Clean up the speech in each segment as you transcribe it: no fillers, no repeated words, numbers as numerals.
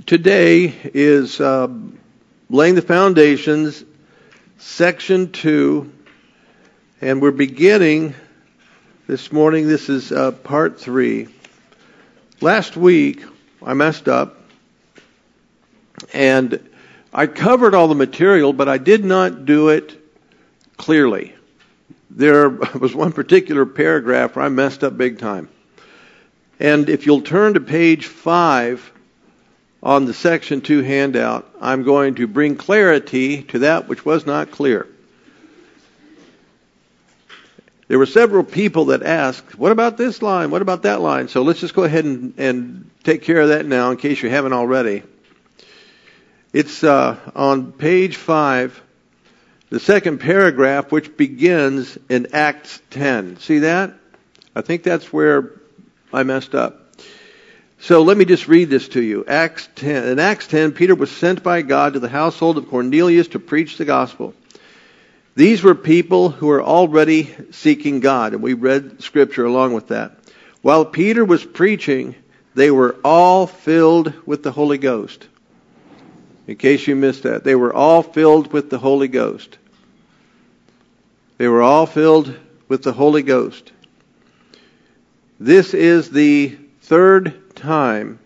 Today is Laying the Foundations, Section 2, and we're beginning this morning. This is Part 3. Last week, I messed up, and I covered all the material, but I did not do it clearly. There was one particular paragraph where I messed up big time. And if you'll turn to page 5 on the Section 2 handout, I'm going to bring clarity to that which was not clear. There were several people that asked, what about this line? What about that line? So let's just go ahead and take care of that now in case you haven't already. It's on page 5, the second paragraph, which begins in Acts 10. See that? I think that's where I messed up. So let me just read this to you. Acts 10. In Acts 10, Peter was sent by God to the household of Cornelius to preach the gospel. These were people who were already seeking God, and we read Scripture along with that. While Peter was preaching, they were all filled with the Holy Ghost. In case you missed that, they were all filled with the Holy Ghost. They were all filled with the Holy Ghost. This is the third time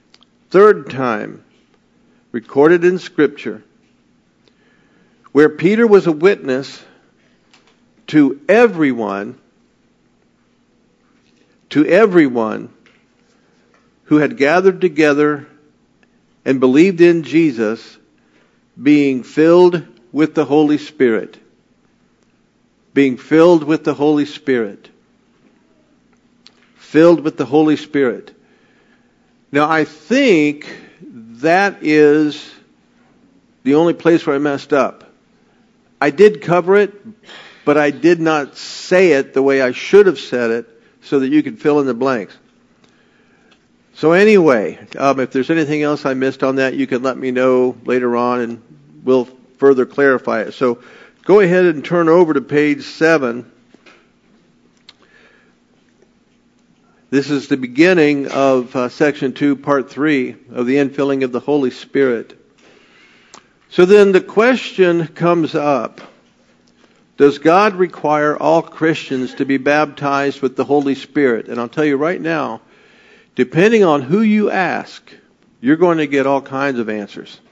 recorded in Scripture where Peter was a witness to everyone who had gathered together and believed in Jesus, being filled with the Holy Spirit. Being filled with the Holy Spirit. Filled with the Holy Spirit. Now, I think that is the only place where I messed up. I did cover it, but I did not say it the way I should have said it so that you could fill in the blanks. So anyway, if there's anything else I missed on that, you can let me know later on and we'll further clarify it. So go ahead and turn over to page 7. This is the beginning of Section 2, Part 3 of the infilling of the Holy Spirit. So then the question comes up, does God require all Christians to be baptized with the Holy Spirit? And I'll tell you right now, depending on who you ask, you're going to get all kinds of answers.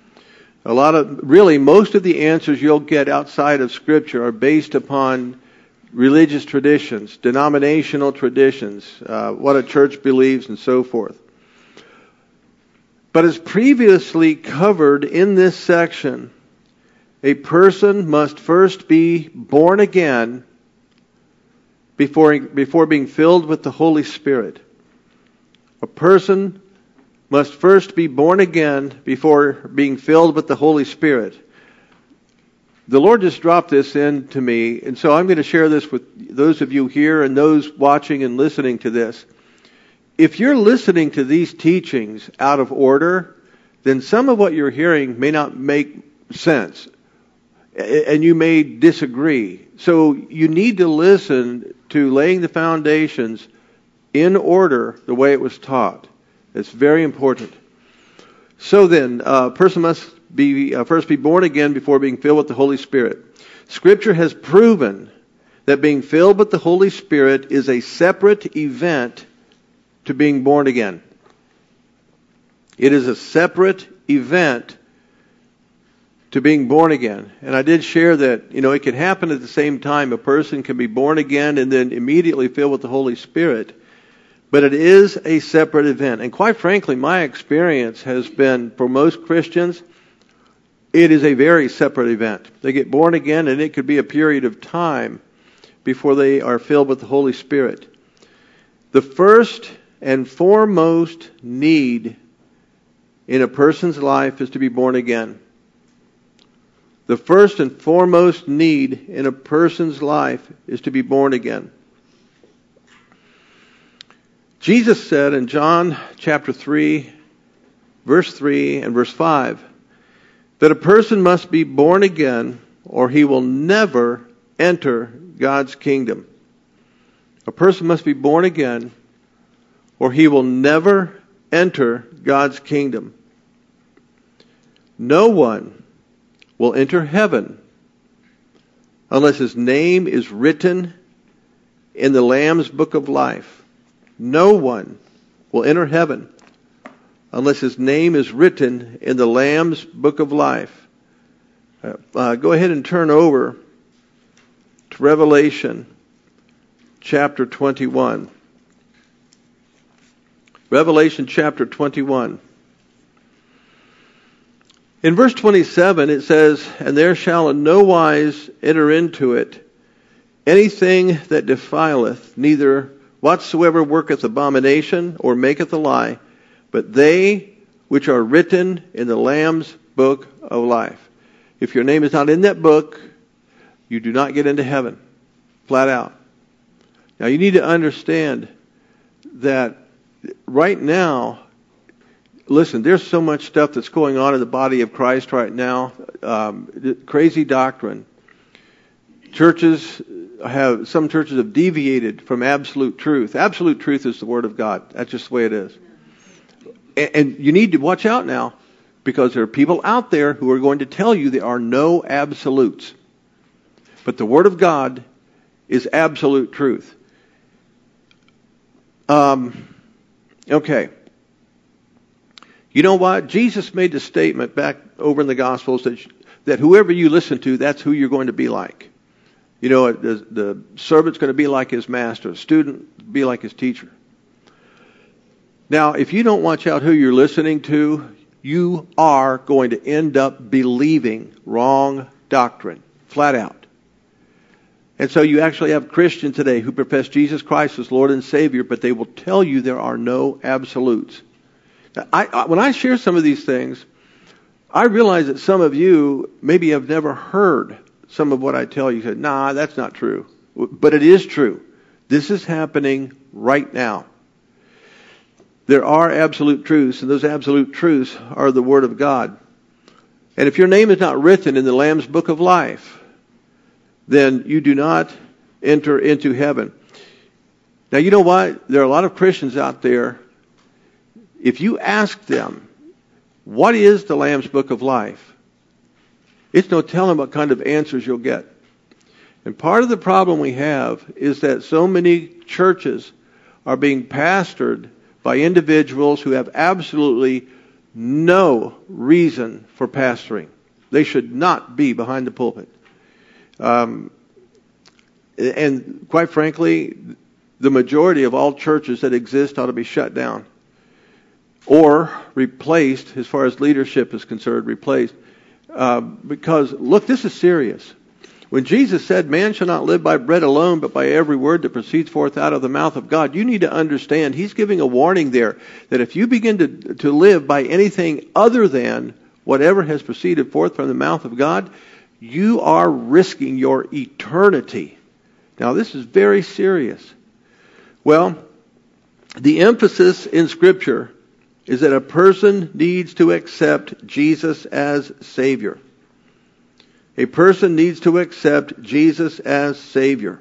Most of the answers you'll get outside of Scripture are based upon religious traditions, denominational traditions, what a church believes, and so forth. But as previously covered in this section, a person must first be born again before being filled with the Holy Spirit. A person must first be born again before being filled with the Holy Spirit. The Lord just dropped this into me, and so I'm going to share this with those of you here and those watching and listening to this. If you're listening to these teachings out of order, then some of what you're hearing may not make sense, and you may disagree. So you need to listen to Laying the Foundations in order the way it was taught. It's very important. So then, a person must first be born again before being filled with the Holy Spirit. Scripture has proven that being filled with the Holy Spirit is a separate event to being born again. It is a separate event to being born again. And I did share that, it can happen at the same time. A person can be born again and then immediately filled with the Holy Spirit. But it is a separate event. And quite frankly, my experience has been, for most Christians, it is a very separate event. They get born again, and it could be a period of time before they are filled with the Holy Spirit. The first and foremost need in a person's life is to be born again. The first and foremost need in a person's life is to be born again. Jesus said in John chapter 3, verse 3 and verse 5, that a person must be born again or he will never enter God's kingdom. A person must be born again or he will never enter God's kingdom. no one will enter heaven unless his name is written in the Lamb's book of life. No one will enter heaven unless his name is written in the Lamb's book of life. Go ahead and turn over to Revelation chapter 21. Revelation chapter 21. In verse 27 it says, "And there shall in no wise enter into it anything that defileth, neither whatsoever worketh abomination or maketh a lie, but they which are written in the Lamb's book of life." If your name is not in that book, you do not get into heaven. Flat out. Now you need to understand that right now, listen, there's so much stuff that's going on in the body of Christ right now. Crazy doctrine. Some churches have deviated from absolute truth. Absolute truth is the Word of God. That's just the way it is. And you need to watch out now, because there are people out there who are going to tell you there are no absolutes. But the Word of God is absolute truth. Okay. You know what? Jesus made the statement back over in the Gospels that whoever you listen to, that's who you're going to be like. You know, the servant's going to be like his master. The student be like his teacher. Now, if you don't watch out who you're listening to, you are going to end up believing wrong doctrine, flat out. And so you actually have Christians today who profess Jesus Christ as Lord and Savior, but they will tell you there are no absolutes. Now, when I share some of these things, I realize that some of you maybe have never heard some of what I tell you. You said, "Nah, that's not true." But it is true. This is happening right now. There are absolute truths, and those absolute truths are the Word of God. And if your name is not written in the Lamb's book of life, then you do not enter into heaven. Now, you know what? There are a lot of Christians out there. If you ask them, what is the Lamb's book of life? It's no telling what kind of answers you'll get. And part of the problem we have is that so many churches are being pastored by individuals who have absolutely no reason for pastoring. They should not be behind the pulpit. And quite frankly, the majority of all churches that exist ought to be shut down or replaced, as far as leadership is concerned, replaced. Because, look, this is serious. When Jesus said, "Man shall not live by bread alone, but by every word that proceeds forth out of the mouth of God," you need to understand He's giving a warning there that if you begin to live by anything other than whatever has proceeded forth from the mouth of God, you are risking your eternity. Now, this is very serious. Well, the emphasis in Scripture is that a person needs to accept Jesus as Savior. A person needs to accept Jesus as Savior.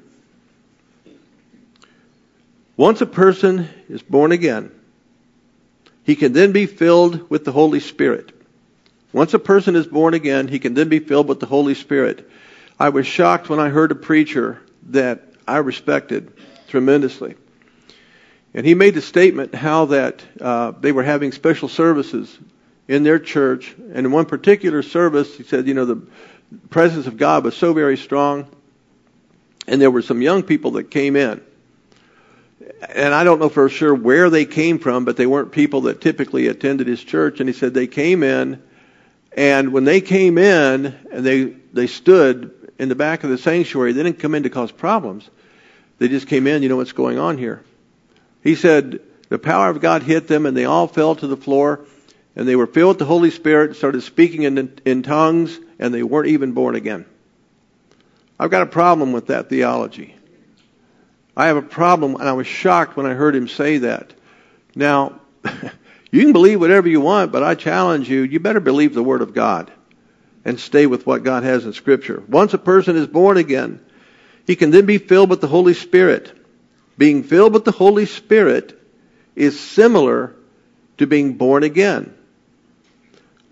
Once a person is born again, he can then be filled with the Holy Spirit. Once a person is born again, he can then be filled with the Holy Spirit. I was shocked when I heard a preacher that I respected tremendously. And he made the statement how that they were having special services in their church. And in one particular service, he said, the presence of God was so very strong. And there were some young people that came in. And I don't know for sure where they came from, but they weren't people that typically attended his church. And he said they came in, and when they came in and they stood in the back of the sanctuary, they didn't come in to cause problems. They just came in, what's going on here. He said the power of God hit them, and they all fell to the floor, and they were filled with the Holy Spirit, started speaking in tongues, and they weren't even born again. I've got a problem with that theology. I have a problem, and I was shocked when I heard him say that. Now, you can believe whatever you want, but I challenge you, you better believe the Word of God and stay with what God has in Scripture. Once a person is born again, he can then be filled with the Holy Spirit. Being filled with the Holy Spirit is similar to being born again.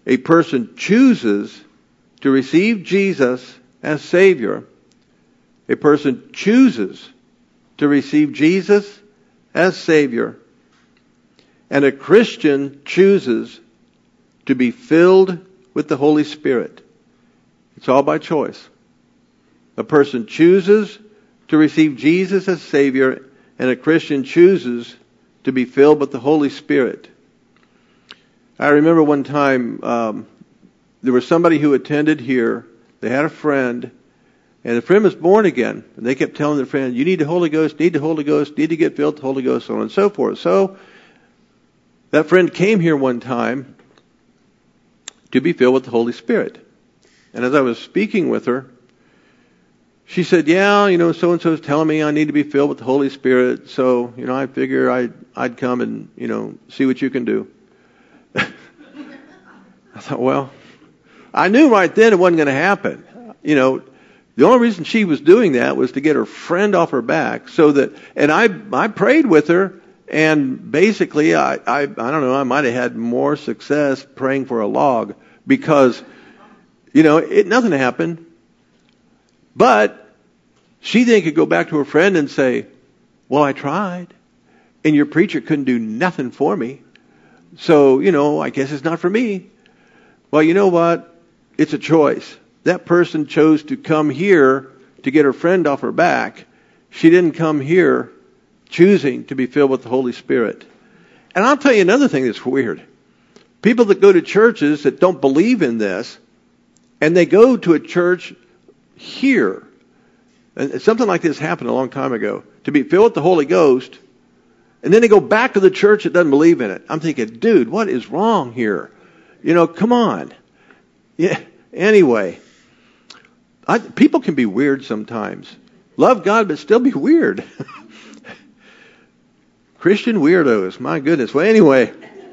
a person chooses to receive Jesus as Savior, a person chooses to receive Jesus as Savior, and a Christian chooses to be filled with the Holy Spirit. It's all by choice. A person chooses to receive Jesus as Savior, and a Christian chooses to be filled with the Holy Spirit. I remember one time there was somebody who attended here. They had a friend, and the friend was born again. And they kept telling their friend, you need the Holy Ghost, need the Holy Ghost, need to get filled with the Holy Ghost, so on and so forth. So that friend came here one time to be filled with the Holy Spirit. And as I was speaking with her, she said, yeah, so-and-so is telling me I need to be filled with the Holy Spirit, so, I figure I'd come and, see what you can do. I thought, well, I knew right then it wasn't going to happen. The only reason she was doing that was to get her friend off her back, and I prayed with her, and basically, I don't know, I might have had more success praying for a log, because, nothing happened. But she then could go back to her friend and say, well, I tried, and your preacher couldn't do nothing for me. So, I guess it's not for me. Well, you know what? It's a choice. That person chose to come here to get her friend off her back. She didn't come here choosing to be filled with the Holy Spirit. And I'll tell you another thing that's weird. People that go to churches that don't believe in this, and they go to a church here, and something like this happened a long time ago, to be filled with the Holy Ghost, and then they go back to the church that doesn't believe in it. I'm thinking, dude, what is wrong here? Come on. Yeah. Anyway, people can be weird sometimes. Love God, but still be weird. Christian weirdos, my goodness. Well, anyway,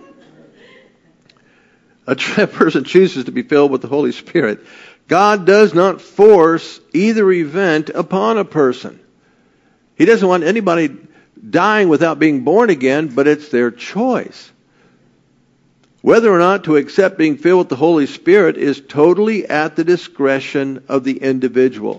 a person chooses to be filled with the Holy Spirit. God does not force either event upon a person. He doesn't want anybody dying without being born again, but it's their choice. Whether or not to accept being filled with the Holy Spirit is totally at the discretion of the individual.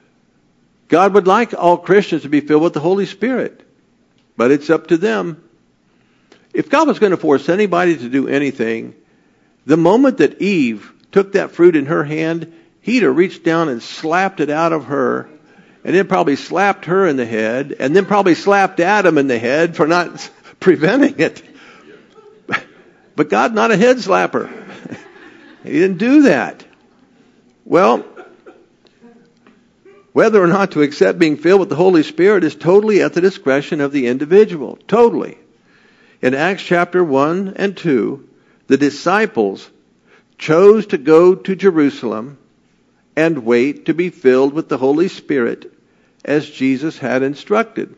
God would like all Christians to be filled with the Holy Spirit, but it's up to them. If God was going to force anybody to do anything, the moment that Eve took that fruit in her hand, he'd have reached down and slapped it out of her, and then probably slapped her in the head, and then probably slapped Adam in the head for not preventing it. But God's not a head slapper. He didn't do that. Well, whether or not to accept being filled with the Holy Spirit is totally at the discretion of the individual. Totally. In Acts chapter 1 and 2, the disciples chose to go to Jerusalem and wait to be filled with the Holy Spirit as Jesus had instructed.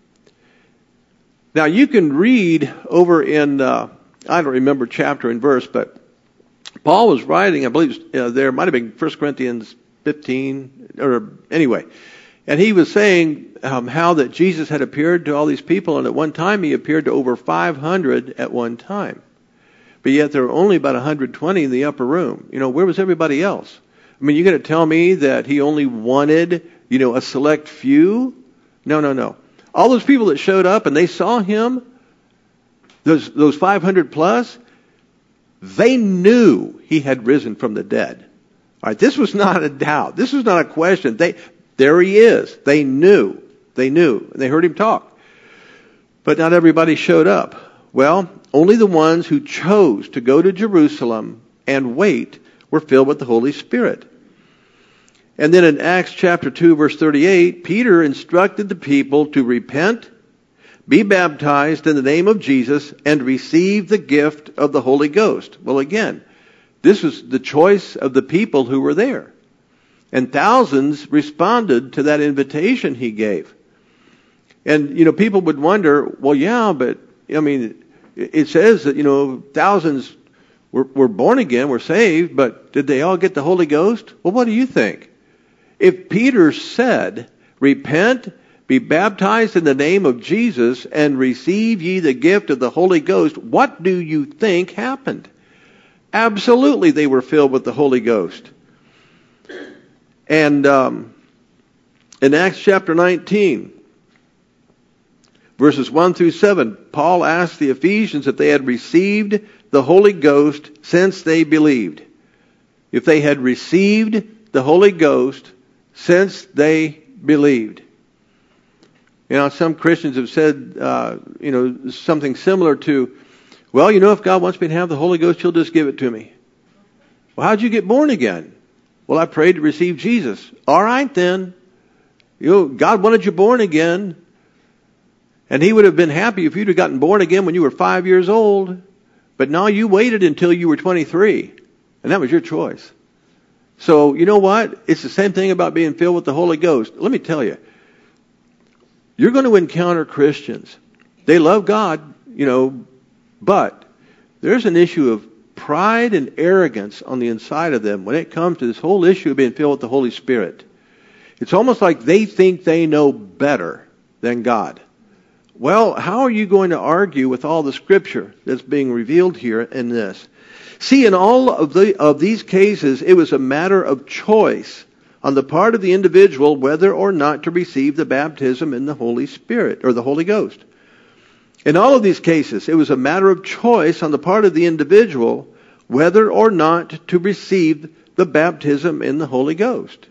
Now you can read over in, I don't remember chapter and verse, but Paul was writing, I believe there might have been 1 Corinthians 15, or anyway. And he was saying how that Jesus had appeared to all these people, and at one time he appeared to over 500 at one time. But yet there were only about 120 in the upper room. Where was everybody else? I mean, you're going to tell me that he only wanted, a select few? No. All those people that showed up and they saw him, those 500 plus, they knew he had risen from the dead. All right, this was not a doubt. This was not a question. There he is. They knew. And they heard him talk. But not everybody showed up. Well, only the ones who chose to go to Jerusalem and wait were filled with the Holy Spirit. And then in Acts chapter 2, verse 38, Peter instructed the people to repent, be baptized in the name of Jesus, and receive the gift of the Holy Ghost. Well, again, this was the choice of the people who were there. And thousands responded to that invitation he gave. And, people would wonder, well, yeah, but, it says that, thousands were born again, were saved, but did they all get the Holy Ghost? Well, what do you think? If Peter said, repent, be baptized in the name of Jesus, and receive ye the gift of the Holy Ghost, what do you think happened? Absolutely they were filled with the Holy Ghost. And in Acts chapter 19, verses 1 through 7, Paul asked the Ephesians if they had received the Holy Ghost since they believed. If they had received the Holy Ghost since they believed. You know, some Christians have said, something similar to, well, if God wants me to have the Holy Ghost, He'll just give it to me. Well, how'd you get born again? Well, I prayed to receive Jesus. All right, then. God wanted you born again. And He would have been happy if you'd have gotten born again when you were 5 years old. But now you waited until you were 23. And that was your choice. So, you know what? It's the same thing about being filled with the Holy Ghost. Let me tell you. You're going to encounter Christians. They love God, but there's an issue of pride and arrogance on the inside of them when it comes to this whole issue of being filled with the Holy Spirit. It's almost like they think they know better than God. Well, how are you going to argue with all the Scripture that's being revealed here in this? See, in all of these cases, it was a matter of choice on the part of the individual whether or not to receive the baptism in the Holy Spirit or the Holy Ghost. In all of these cases, it was a matter of choice on the part of the individual whether or not to receive the baptism in the Holy Ghost.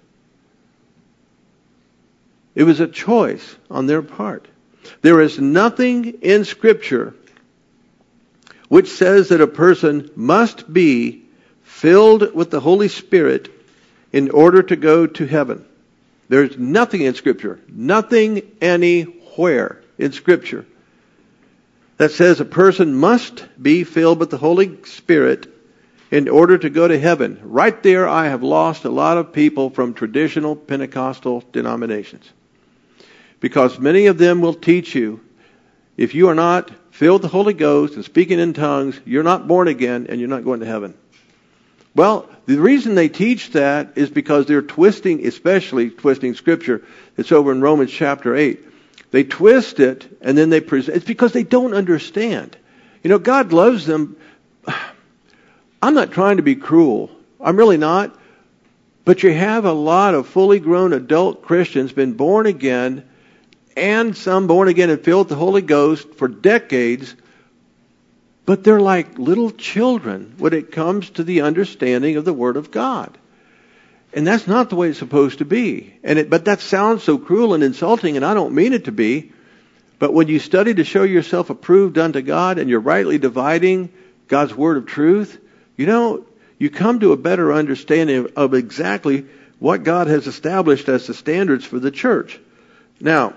It was a choice on their part. There is nothing in Scripture which says that a person must be filled with the Holy Spirit in order to go to heaven. There's nothing in Scripture, nothing anywhere in Scripture that says a person must be filled with the Holy Spirit in order to go to heaven. Right there, I have lost a lot of people from traditional Pentecostal denominations. Because many of them will teach you, if you are not filled with the Holy Ghost and speaking in tongues, you're not born again and you're not going to heaven. Well, the reason they teach that is because they're especially twisting Scripture. It's over in Romans chapter 8. They twist it and then they present. It's because they don't understand. God loves them. I'm not trying to be cruel. I'm really not. But you have a lot of fully grown adult Christians been born again, and some born again and filled with the Holy Ghost for decades, but they're like little children when it comes to the understanding of the Word of God. And that's not the way it's supposed to be. But that sounds so cruel and insulting, and I don't mean it to be. But when you study to show yourself approved unto God, and you're rightly dividing God's Word of truth, you come to a better understanding of exactly what God has established as the standards for the church. Now,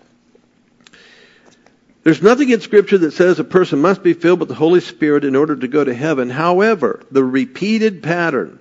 there's nothing in Scripture that says a person must be filled with the Holy Spirit in order to go to heaven. However, the repeated pattern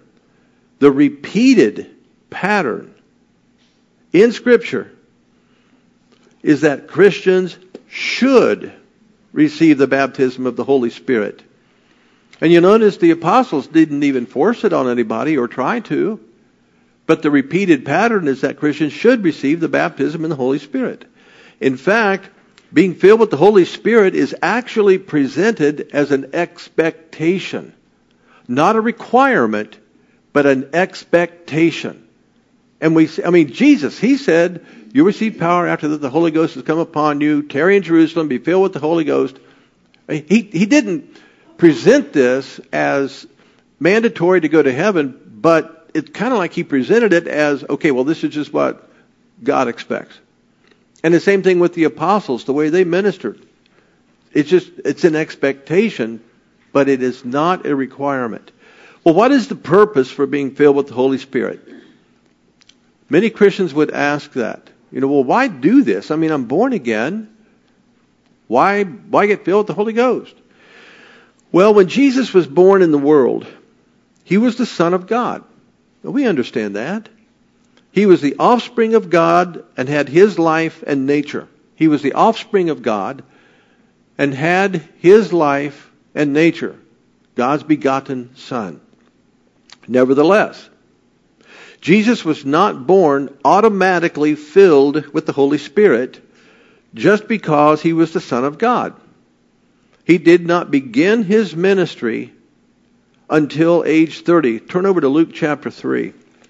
in Scripture is that Christians should receive the baptism of the Holy Spirit. And you notice the apostles didn't even force it on anybody or try to. But the repeated pattern is that Christians should receive the baptism in the Holy Spirit. In fact, being filled with the Holy Spirit is actually presented as an expectation. Not a requirement, but an expectation. And Jesus, He said, you receive power after that the Holy Ghost has come upon you. Tarry in Jerusalem, be filled with the Holy Ghost. He didn't present this as mandatory to go to heaven, but it's kind of like He presented it as, okay, well, this is just what God expects. And the same thing with the apostles, the way they ministered. It's an expectation, but it is not a requirement. Well, what is the purpose for being filled with the Holy Spirit? Many Christians would ask that. Well, why do this? I'm born again. Why get filled with the Holy Ghost? Well, when Jesus was born in the world, He was the Son of God. We understand that. He was the offspring of God and had His life and nature. He was the offspring of God and had His life and nature. God's begotten Son. Nevertheless, Jesus was not born automatically filled with the Holy Spirit just because He was the Son of God. He did not begin His ministry until age 30. Turn over to Luke chapter 3.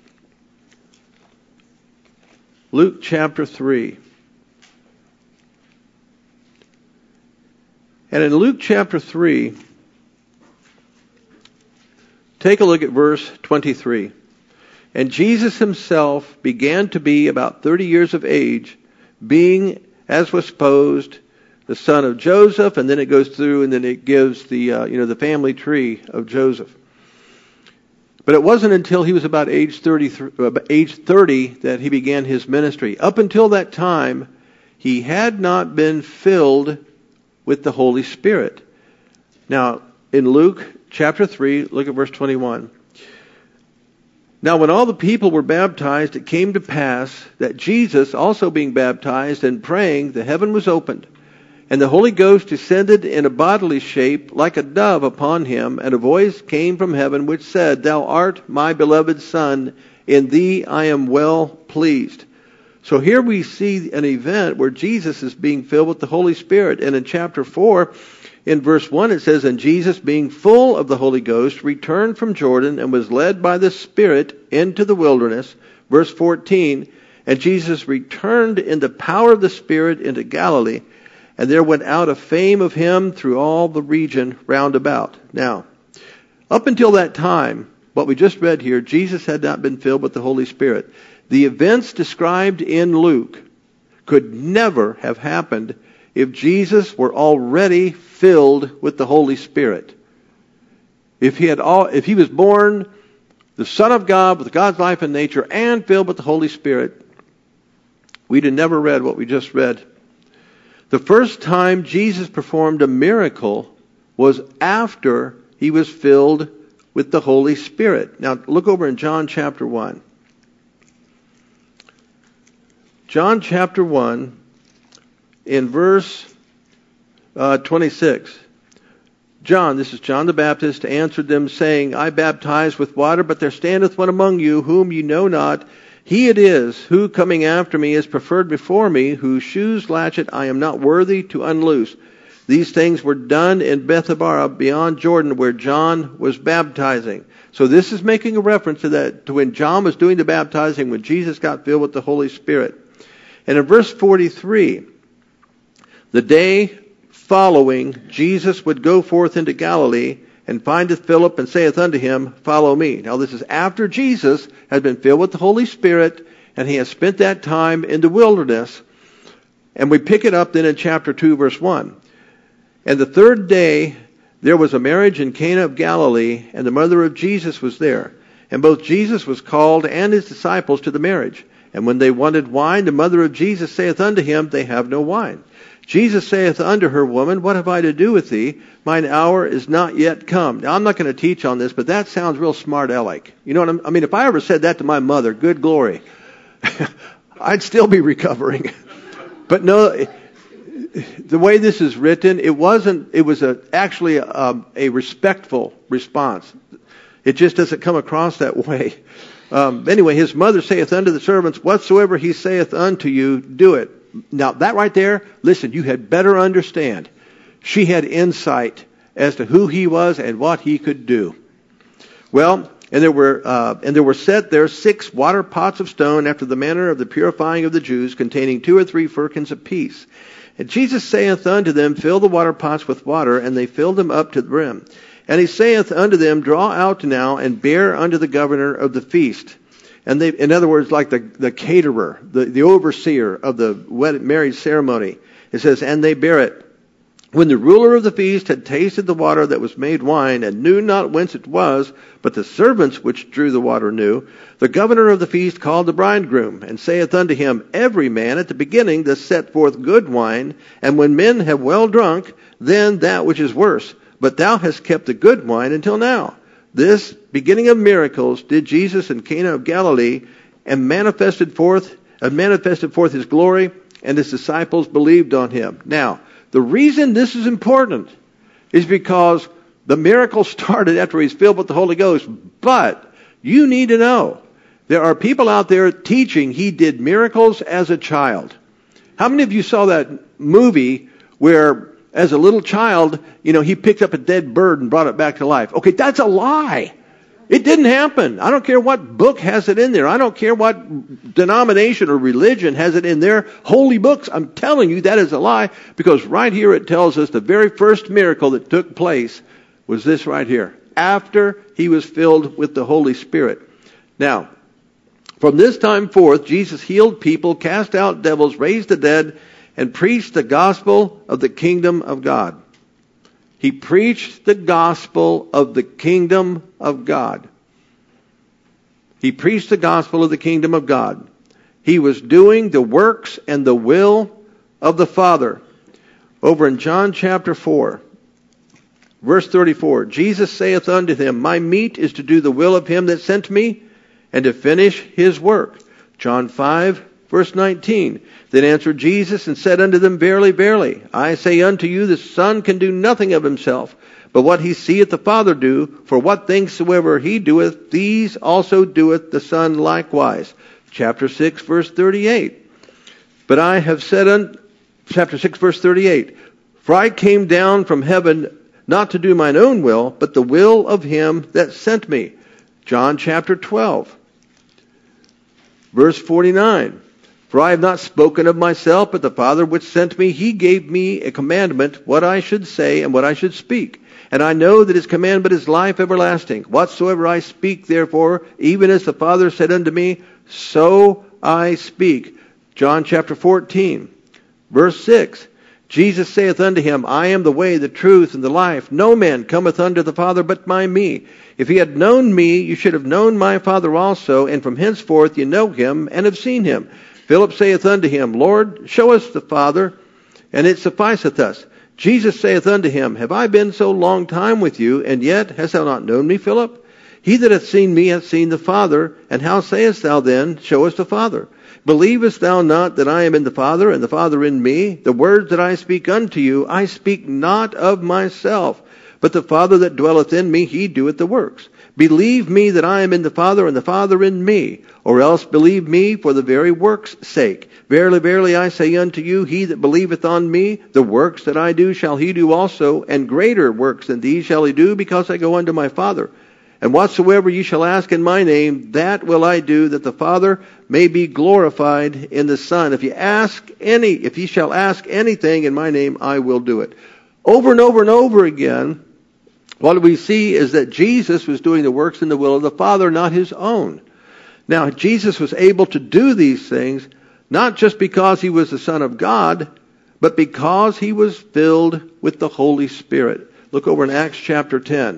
Luke chapter 3. And in Luke chapter 3, take a look at verse 23. And Jesus himself began to be about 30 years of age, being, as was supposed, the son of Joseph, and then it goes through and then it gives the family tree of Joseph. But it wasn't until he was about age 30 that he began his ministry. Up until that time, he had not been filled with the Holy Spirit. Now, in Luke chapter 3, look at verse 21. Now, when all the people were baptized, it came to pass that Jesus, also being baptized and praying, the heaven was opened, and the Holy Ghost descended in a bodily shape like a dove upon him, and a voice came from heaven which said, Thou art my beloved Son, in thee I am well pleased. So here we see an event where Jesus is being filled with the Holy Spirit. And in chapter 4, in verse 1, it says, And Jesus, being full of the Holy Ghost, returned from Jordan and was led by the Spirit into the wilderness. Verse 14, And Jesus returned in the power of the Spirit into Galilee, and there went out a fame of him through all the region round about. Now, up until that time, what we just read here, Jesus had not been filled with the Holy Spirit. The events described in Luke could never have happened if Jesus were already filled with the Holy Spirit. If he was born the Son of God with God's life and nature and filled with the Holy Spirit, we'd have never read what we just read. The first time Jesus performed a miracle was after he was filled with the Holy Spirit. Now look over in John chapter 1. John chapter 1, in verse 26. This is John the Baptist, answered them, saying, I baptize with water, but there standeth one among you, whom ye know not. He it is, who coming after me is preferred before me, whose shoes latchet I am not worthy to unloose. These things were done in Bethabara, beyond Jordan, where John was baptizing. So this is making a reference to when John was doing the baptizing, when Jesus got filled with the Holy Spirit. And in verse 43, the day following, Jesus would go forth into Galilee, and findeth Philip, and saith unto him, Follow me. Now this is after Jesus had been filled with the Holy Spirit, and he has spent that time in the wilderness. And we pick it up then in chapter 2, verse 1. And the third day there was a marriage in Cana of Galilee, and the mother of Jesus was there. And both Jesus was called and his disciples to the marriage. And when they wanted wine, the mother of Jesus saith unto him, They have no wine. Jesus saith unto her, Woman, what have I to do with thee? Mine hour is not yet come. Now, I'm not going to teach on this, but that sounds real smart-aleck. You know what I mean? If I ever said that to my mother, good glory, I'd still be recovering. But no, the way this is written, it was actually a respectful response. It just doesn't come across that way. Anyway, his mother saith unto the servants, Whatsoever he saith unto you, do it. Now, that right there, listen, you had better understand. She had insight as to who he was and what he could do. Well, and there were set there 6 water pots of stone after the manner of the purifying of the Jews, containing 2 or 3 firkins apiece. And Jesus saith unto them, Fill the water pots with water, and they filled them up to the brim. And he saith unto them, Draw out now, and bear unto the governor of the feast. And they, in other words, like the caterer, the overseer of the marriage ceremony. It says, And they bear it. When the ruler of the feast had tasted the water that was made wine, and knew not whence it was, but the servants which drew the water knew, the governor of the feast called the bridegroom, and saith unto him, Every man at the beginning doth set forth good wine, and when men have well drunk, then that which is worse. But thou hast kept the good wine until now. This beginning of miracles did Jesus in Cana of Galilee, and manifested forth his glory, and his disciples believed on him. Now, the reason this is important is because the miracle started after he's filled with the Holy Ghost. But you need to know, there are people out there teaching he did miracles as a child. How many of you saw that movie where as a little child, he picked up a dead bird and brought it back to life. Okay, that's a lie. It didn't happen. I don't care what book has it in there. I don't care what denomination or religion has it in their holy books. I'm telling you that is a lie, because right here it tells us the very first miracle that took place was this right here, after he was filled with the Holy Spirit. Now, from this time forth, Jesus healed people, cast out devils, raised the dead, and preached the gospel of the kingdom of God. He preached the gospel of the kingdom of God. He preached the gospel of the kingdom of God. He was doing the works and the will of the Father. Over in John chapter 4, verse 34, Jesus saith unto them, My meat is to do the will of him that sent me, and to finish his work. John 5, verse 19. Then answered Jesus and said unto them, Verily, verily, I say unto you, the Son can do nothing of himself, but what he seeth the Father do, for what things soever he doeth, these also doeth the Son likewise. Chapter 6, verse 38. But I have said chapter 6, verse 38, For I came down from heaven not to do mine own will, but the will of him that sent me. John chapter 12, verse 49. For I have not spoken of myself, but the Father which sent me, he gave me a commandment, what I should say and what I should speak. And I know that his commandment is life everlasting. Whatsoever I speak, therefore, even as the Father said unto me, so I speak. John chapter 14, verse 6. Jesus saith unto him, I am the way, the truth, and the life. No man cometh unto the Father but by me. If ye had known me, you should have known my Father also, and from henceforth ye know him, and have seen him. Philip saith unto him, Lord, show us the Father, and it sufficeth us. Jesus saith unto him, Have I been so long time with you, and yet hast thou not known me, Philip? He that hath seen me hath seen the Father, and how sayest thou then, Show us the Father? Believest thou not that I am in the Father, and the Father in me? The words that I speak unto you, I speak not of myself, but the Father that dwelleth in me, he doeth the works. Believe me that I am in the Father, and the Father in me, or else believe me for the very works' sake. Verily, verily, I say unto you, he that believeth on me, the works that I do shall he do also, and greater works than these shall he do, because I go unto my Father. And whatsoever ye shall ask in my name, that will I do, that the Father may be glorified in the Son. If ye shall ask anything in my name, I will do it. Over and over and over again, what we see is that Jesus was doing the works in the will of the Father, not his own. Now, Jesus was able to do these things, not just because he was the Son of God, but because he was filled with the Holy Spirit. Look over in Acts chapter 10.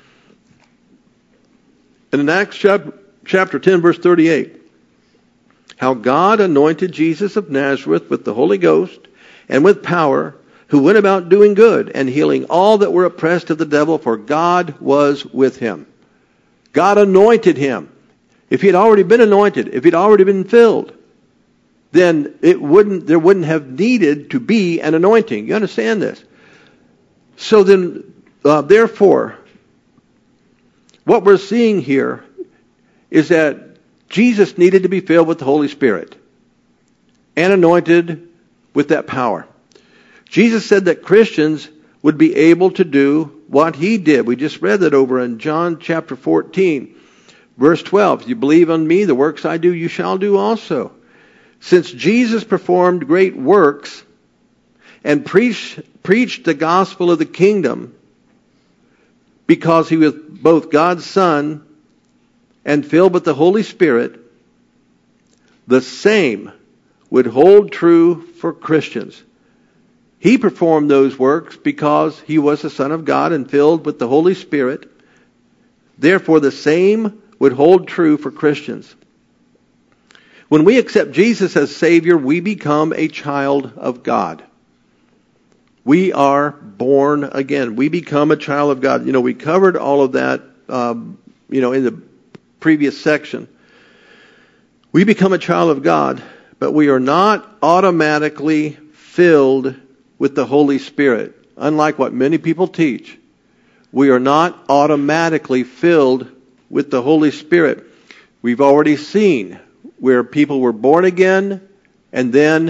And in Acts chapter 10, verse 38, how God anointed Jesus of Nazareth with the Holy Ghost and with power, who went about doing good and healing all that were oppressed of the devil, for God was with him. God anointed him. If he had already been anointed, if he'd already been filled, then there wouldn't have needed to be an anointing. You understand this? So then, therefore, what we're seeing here is that Jesus needed to be filled with the Holy Spirit and anointed with that power. Jesus said that Christians would be able to do what he did. We just read that over in John chapter 14, verse 12. If you believe on me, the works I do, you shall do also. Since Jesus performed great works and preached the gospel of the kingdom, because he was both God's Son and filled with the Holy Spirit, the same would hold true for Christians. He performed those works because he was the Son of God and filled with the Holy Spirit. Therefore, the same would hold true for Christians. When we accept Jesus as Savior, we become a child of God. We are born again. We become a child of God. We covered all of that, in the previous section. We become a child of God, but we are not automatically filled with the Holy Spirit. Unlike what many people teach, we are not automatically filled with the Holy Spirit. We've already seen where people were born again, and then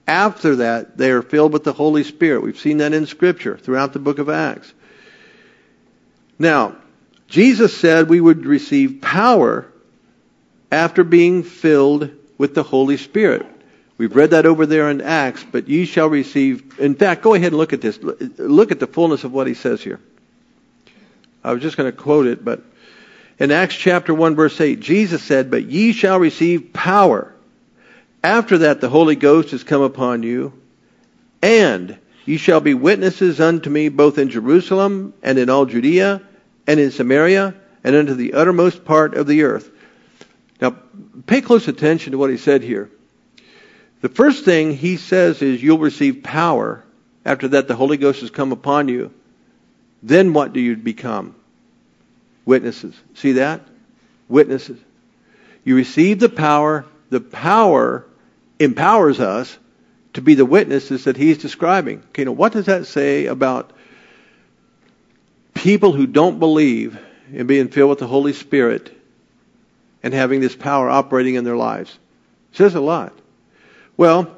After that, they are filled with the Holy Spirit. We've seen that in Scripture throughout the book of Acts. Now, Jesus said we would receive power after being filled with the Holy Spirit. We've read that over there in Acts, but ye shall receive... In fact, go ahead and look at this. Look at the fullness of what he says here. I was just going to quote it, but in Acts chapter 1, verse 8, Jesus said, but ye shall receive power. After that, the Holy Ghost is come upon you, and ye shall be witnesses unto me both in Jerusalem and in all Judea and in Samaria and unto the uttermost part of the earth. Now, pay close attention to what he said here. The first thing he says is you'll receive power. After that, the Holy Ghost has come upon you. Then what do you become? Witnesses. See that? Witnesses. You receive the power. The power empowers us to be the witnesses that he's describing. Okay, now what does that say about people who don't believe in being filled with the Holy Spirit and having this power operating in their lives? It says a lot. Well,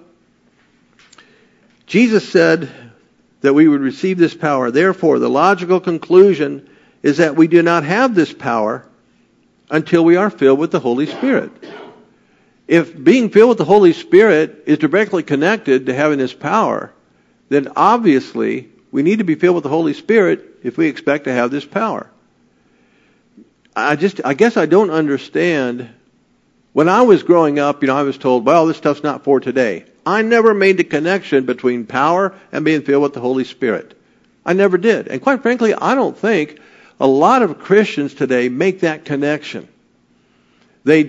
Jesus said that we would receive this power. Therefore, the logical conclusion is that we do not have this power until we are filled with the Holy Spirit. If being filled with the Holy Spirit is directly connected to having this power, then obviously we need to be filled with the Holy Spirit if we expect to have this power. I guess I don't understand. When I was growing up, I was told, well, this stuff's not for today. I never made the connection between power and being filled with the Holy Spirit. I never did. And quite frankly, I don't think a lot of Christians today make that connection. They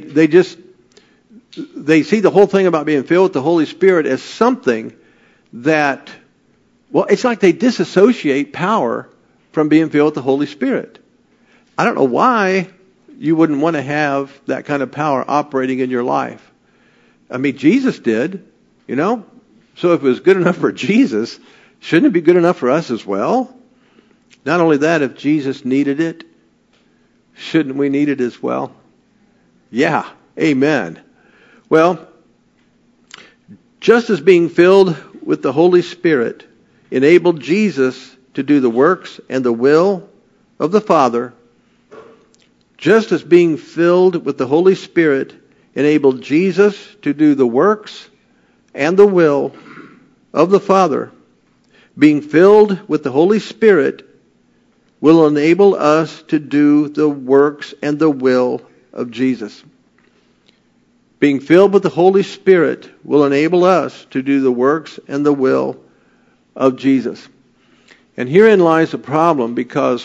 see the whole thing about being filled with the Holy Spirit as something that, well, it's like they disassociate power from being filled with the Holy Spirit. I don't know why you wouldn't want to have that kind of power operating in your life. I mean, Jesus did, So if it was good enough for Jesus, shouldn't it be good enough for us as well? Not only that, if Jesus needed it, shouldn't we need it as well? Yeah, amen. Well, just as being filled with the Holy Spirit enabled Jesus to do the works and the will of the Father, just as being filled with the Holy Spirit enabled Jesus to do the works and the will of the Father, being filled with the Holy Spirit will enable us to do the works and the will of Jesus. Being filled with the Holy Spirit will enable us to do the works and the will of Jesus. And herein lies the problem, because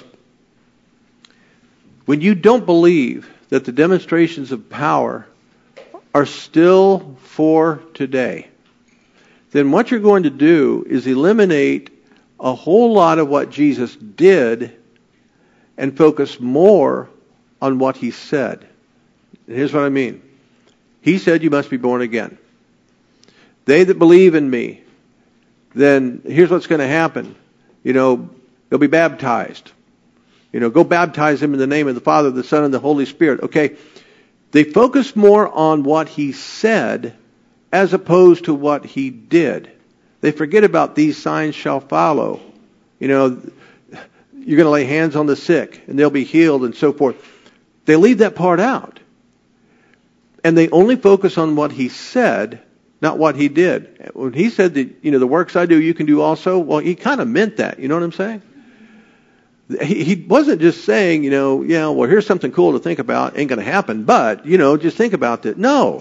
when you don't believe that the demonstrations of power are still for today, then what you're going to do is eliminate a whole lot of what Jesus did and focus more on what he said. And here's what I mean. He said you must be born again. They that believe in me, then here's what's going to happen. They'll be baptized. Go baptize them in the name of the Father, the Son, and the Holy Spirit. Okay, they focus more on what he said as opposed to what he did. They forget about these signs shall follow. You're going to lay hands on the sick and they'll be healed and so forth. They leave that part out. And they only focus on what he said, not what he did. When he said that, the works I do, you can do also, well, he kind of meant that. You know what I'm saying? He wasn't just saying, well, here's something cool to think about. Ain't going to happen, but, just think about it. No.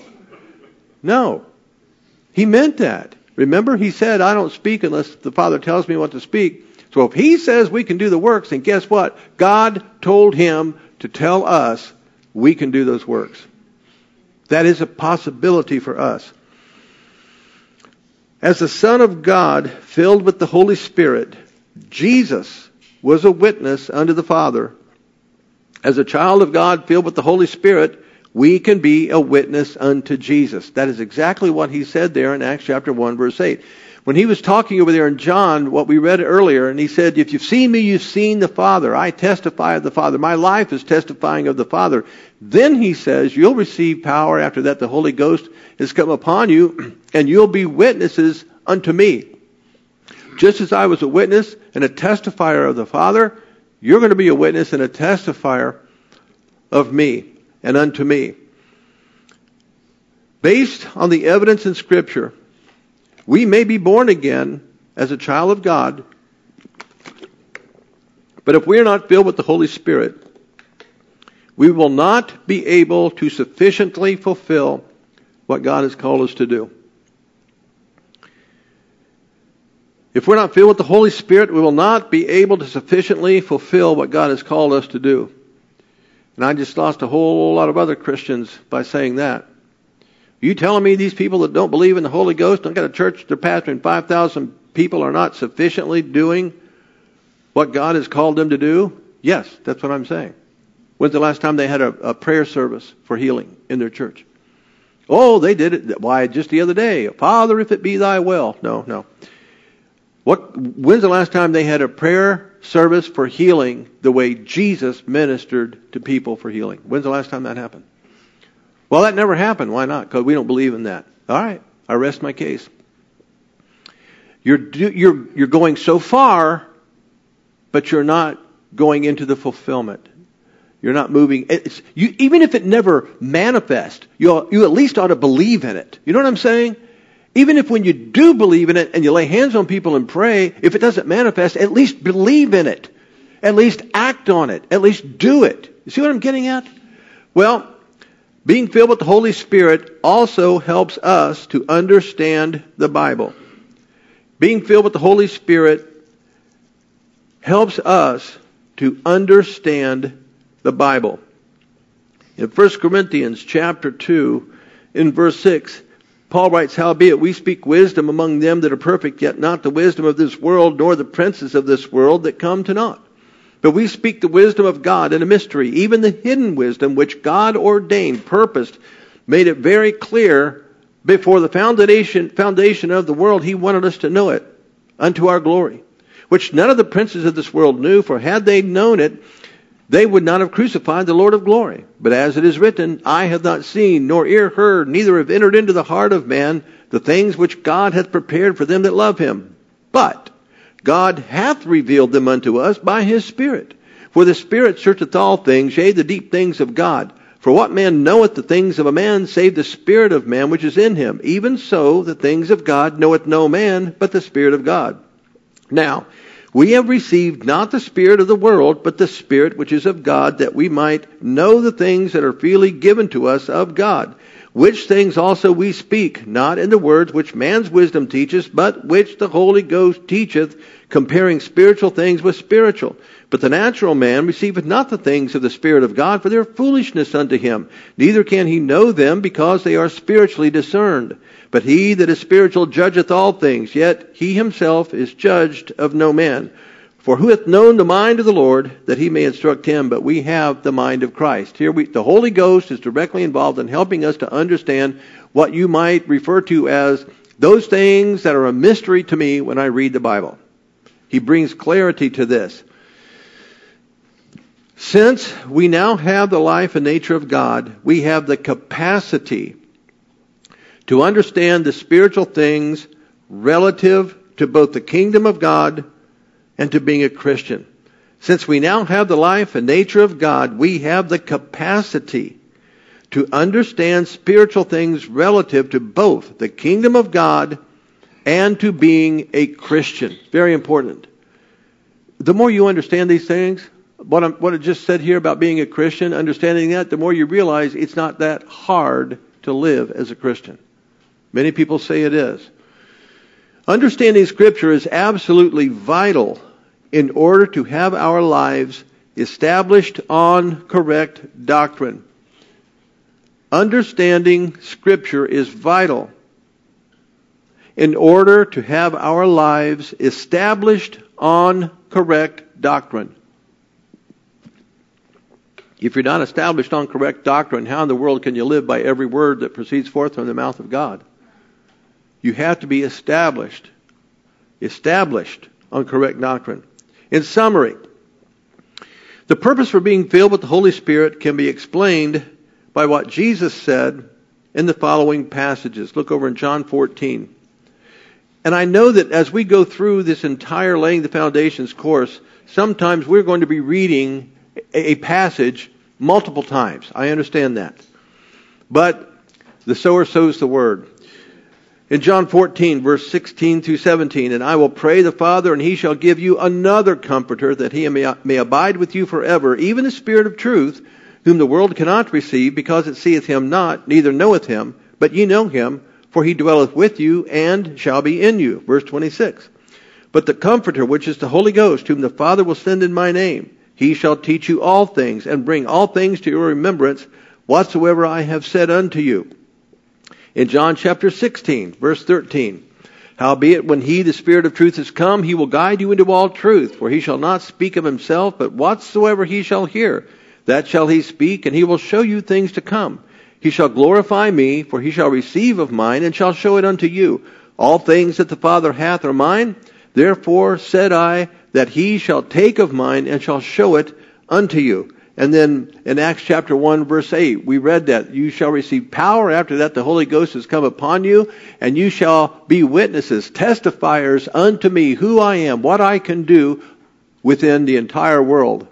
He meant that. Remember, he said, I don't speak unless the Father tells me what to speak. So if he says we can do the works, then guess what? God told him to tell us we can do those works. That is a possibility for us. As the Son of God, filled with the Holy Spirit, Jesus was a witness unto the Father. As a child of God, filled with the Holy Spirit, we can be a witness unto Jesus. That is exactly what he said there in Acts chapter 1, verse 8. When he was talking over there in John, what we read earlier, and he said, if you've seen me, you've seen the Father. I testify of the Father. My life is testifying of the Father. Then he says, you'll receive power after that the Holy Ghost has come upon you, and you'll be witnesses unto me. Just as I was a witness and a testifier of the Father, you're going to be a witness and a testifier of me and unto me. Based on the evidence in Scripture, we may be born again as a child of God, but if we are not filled with the Holy Spirit, we will not be able to sufficiently fulfill what God has called us to do. If we're not filled with the Holy Spirit, we will not be able to sufficiently fulfill what God has called us to do. And I just lost a whole lot of other Christians by saying that. You telling me these people that don't believe in the Holy Ghost, don't got a church, they're pastoring 5,000 people, are not sufficiently doing what God has called them to do? Yes, that's what I'm saying. When's the last time they had a prayer service for healing in their church? Oh, they did it. Why, just the other day. Father, if it be thy will. No. When's the last time they had a prayer service for healing the way Jesus ministered to people for healing? When's the last time that happened? Well, that never happened. Why not? Because we don't believe in that. All right, I rest my case. You're going so far, but you're not going into the fulfillment. You're not moving. Even if it never manifests, you at least ought to believe in it. You know what I'm saying? Even if when you do believe in it and you lay hands on people and pray, if it doesn't manifest, at least believe in it. At least act on it. At least do it. You see what I'm getting at? Well, being filled with the Holy Spirit also helps us to understand the Bible. Being filled with the Holy Spirit helps us to understand the Bible. In 1 Corinthians chapter 2, in verse 6, Paul writes, howbeit we speak wisdom among them that are perfect, yet not the wisdom of this world, nor the princes of this world that come to naught. But we speak the wisdom of God in a mystery, even the hidden wisdom which God ordained, purposed, made it very clear before the foundation of the world. He wanted us to know it unto our glory, which none of the princes of this world knew, for had they known it, they would not have crucified the Lord of glory. But as it is written, eye hath not seen, nor ear heard, neither have entered into the heart of man the things which God hath prepared for them that love him. But God hath revealed them unto us by his Spirit. For the Spirit searcheth all things, yea, the deep things of God. For what man knoweth the things of a man, save the Spirit of man which is in him? Even so, the things of God knoweth no man, but the Spirit of God. Now, we have received not the spirit of the world, but the Spirit which is of God, that we might know the things that are freely given to us of God. Which things also we speak, not in the words which man's wisdom teacheth, but which the Holy Ghost teacheth, comparing spiritual things with spiritual. But the natural man receiveth not the things of the Spirit of God, for they are foolishness unto him. Neither can he know them, because they are spiritually discerned. But he that is spiritual judgeth all things, yet he himself is judged of no man. For who hath known the mind of the Lord, that he may instruct him? But we have the mind of Christ. Here the Holy Ghost is directly involved in helping us to understand what you might refer to as those things that are a mystery to me when I read the Bible. He brings clarity to this. Since we now have the life and nature of God, we have the capacity to understand the spiritual things relative to both the kingdom of God and to being a Christian. Since we now have the life and nature of God, we have the capacity to understand spiritual things relative to both the kingdom of God and to being a Christian. Very important. The more you understand these things, what I just said here about being a Christian, understanding that, the more you realize it's not that hard to live as a Christian. Many people say it is. Understanding Scripture is absolutely vital in order to have our lives established on correct doctrine. Understanding Scripture is vital in order to have our lives established on correct doctrine. If you're not established on correct doctrine, how in the world can you live by every word that proceeds forth from the mouth of God? You have to be established established on correct doctrine. In summary, the purpose for being filled with the Holy Spirit can be explained by what Jesus said in the following passages. Look over in John 14. And I know that as we go through this entire Laying the Foundations course, sometimes we're going to be reading a passage multiple times. I understand that. But the sower sows the word. In John 14, verse 16 through 17, and I will pray the Father, and he shall give you another comforter, that he may abide with you forever, even the Spirit of truth, whom the world cannot receive, because it seeth him not, neither knoweth him. But ye know him, for he dwelleth with you, and shall be in you. Verse 26. But the Comforter, which is the Holy Ghost, whom the Father will send in my name, he shall teach you all things, and bring all things to your remembrance, whatsoever I have said unto you. In John chapter 16, verse 13, howbeit when he, the Spirit of truth, is come, he will guide you into all truth, for he shall not speak of himself, but whatsoever he shall hear, that shall he speak, and he will show you things to come. He shall glorify me, for he shall receive of mine, and shall show it unto you. All things that the Father hath are mine, therefore said I, that he shall take of mine, and shall show it unto you. And then in Acts chapter 1, verse 8, we read that you shall receive power. After that, the Holy Ghost has come upon you, and you shall be witnesses, testifiers unto me, who I am, what I can do within the entire world.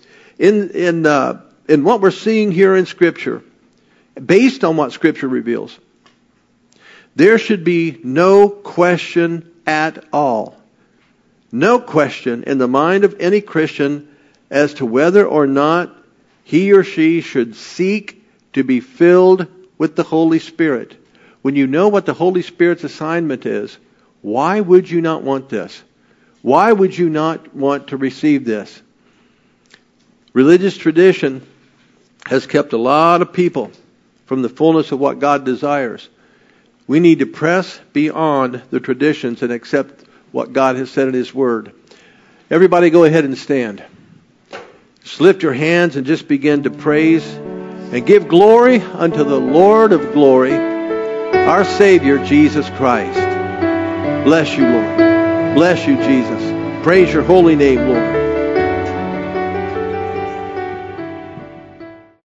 In what we're seeing here in Scripture, based on what Scripture reveals, there should be no question at all. No question in the mind of any Christian as to whether or not he or she should seek to be filled with the Holy Spirit. When you know what the Holy Spirit's assignment is, why would you not want this? Why would you not want to receive this? Religious tradition has kept a lot of people from the fullness of what God desires. We need to press beyond the traditions and accept what God has said in His Word. Everybody go ahead and stand. Just lift your hands and just begin to praise and give glory unto the Lord of glory, our Savior, Jesus Christ. Bless you, Lord. Bless you, Jesus. Praise your holy name, Lord.